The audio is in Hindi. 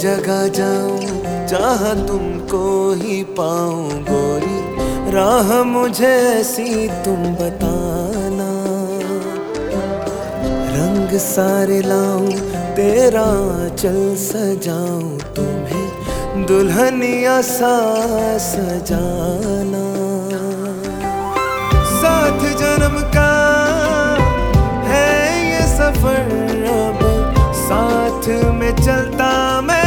जगह जाऊं जहाँ तुमको ही पाऊं गोरी, राह मुझे ऐसी तुम बताना। रंग सारे लाऊं तेरा चल सजाऊं, तुम्हें दुल्हनिया सा सजाना। साथ जन्म का है ये सफर, अब साथ में चलता मैं